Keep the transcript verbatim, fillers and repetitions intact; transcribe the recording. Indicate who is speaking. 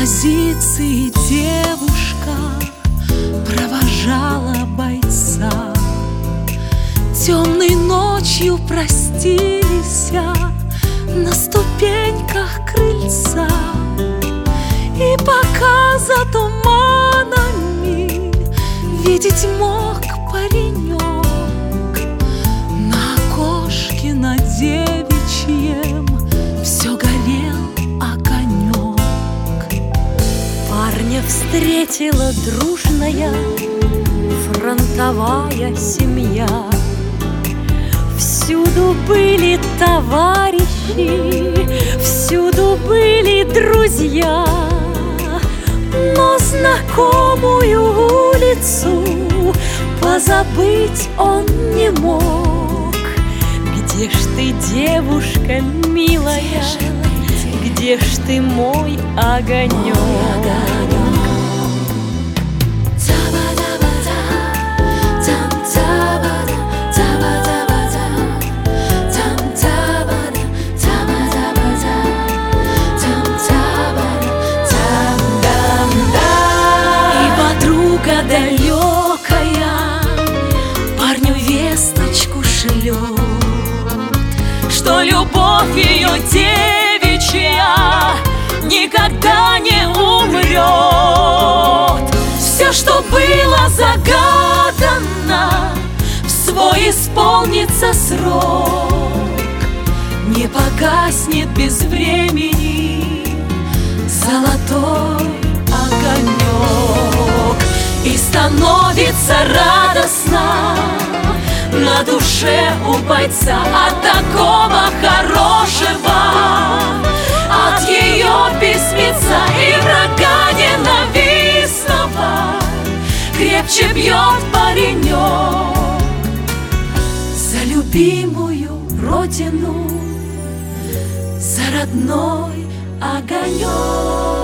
Speaker 1: позиции девушка провожала бойца. Темной ночью простились на ступеньках крыльца. И пока за туманами видеть мог паренек, на окошке на девичьем все горел огонек.
Speaker 2: Парня встретила дружная фронтовая семья. Всюду были товарищи, всюду были друзья. Но знакомую улицу позабыть он не мог. Где ж ты, девушка милая, где ж ты, мой огонек?
Speaker 1: Далекая парню весточку шлет, что любовь ее девичья никогда не умрет. Все, что было загадано, в свой исполнится срок. Не погаснет без времени золотой огонек. И становится радостно на душе у бойца от такого хорошего, от ее письмеца. И врага ненавистного крепче бьет паренек за любимую родину, за родной огонек.